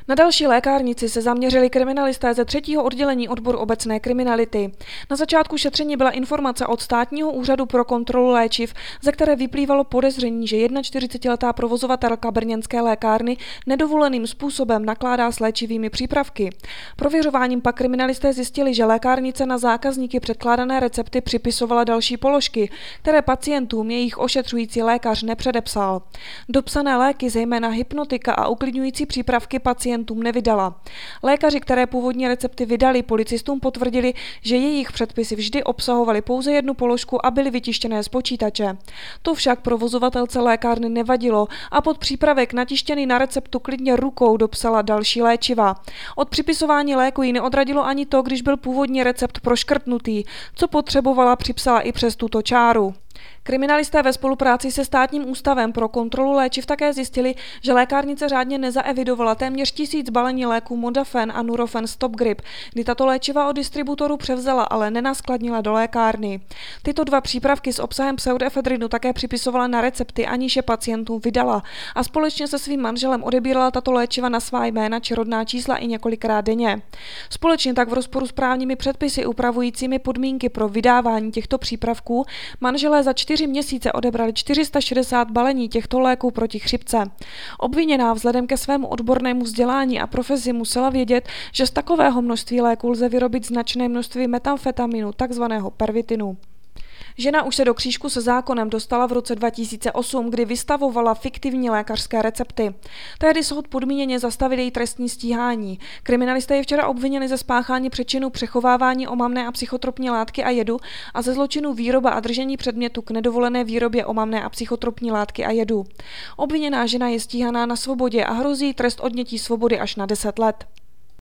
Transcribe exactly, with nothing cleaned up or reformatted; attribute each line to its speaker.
Speaker 1: Na další lékárnici se zaměřili kriminalisté ze třetího oddělení odboru obecné kriminality. Na začátku šetření byla informace od Státního úřadu pro kontrolu léčiv, ze které vyplývalo podezření, že čtyřicetiletá provozovatelka brněnské lékárny nedovoleným způsobem nakládá s léčivými přípravky. Prověřováním pak kriminalisté zjistili, že lékárnice na zákazníky předkládané recepty připisovala další položky, které pacientům jejich ošetřující lékař nepředepsal. Dopsané léky, zejména hypnotika a uklidňující přípravky pacientům nevydala. Lékaři, které původní recepty vydali, policistům potvrdili, že jejich předpisy vždy obsahovaly pouze jednu položku a byly vytištěné z počítače. To však provozovatelce lékárny nevadilo a pod přípravek natištěný na receptu klidně rukou dopsala další léčiva. Od připisování léku ji neodradilo ani to, když byl původní recept proškrtnutý. Co potřebovala, připsala i přes tuto čáru. Kriminalisté ve spolupráci se Státním ústavem pro kontrolu léčiv také zjistili, že lékárnice řádně nezaevidovala téměř tisíc balení léků Modafen a Nurofen Stopgrip, kdy tato léčiva od distributorů převzala, ale nenaskladnila do lékárny. Tyto dva přípravky s obsahem pseudoefedrinu také připisovala na recepty, aniž je pacientům vydala, a společně se svým manželem odebírala tato léčiva na svá jména či rodná čísla i několikrát denně. Společně tak v rozporu s právními předpisy upravujícími podmínky pro vydávání těchto přípravků manželé za čtyři měsíce odebrali čtyři sta šedesát balení těchto léků proti chřipce. Obviněná vzhledem ke svému odbornému vzdělání a profesi musela vědět, že z takového množství léků lze vyrobit značné množství metamfetaminu, takzvaného pervitinu. Žena už se do křížku se zákonem dostala v roce dva tisíce osm, kdy vystavovala fiktivní lékařské recepty. Tehdy soud podmíněně zastavil její trestní stíhání. Kriminalisté je včera obvinili ze spáchání přečinu přechovávání omamné a psychotropní látky a jedu a ze zločinu výroba a držení předmětu k nedovolené výrobě omamné a psychotropní látky a jedu. Obviněná žena je stíhaná na svobodě a hrozí trest odnětí svobody až na deset let.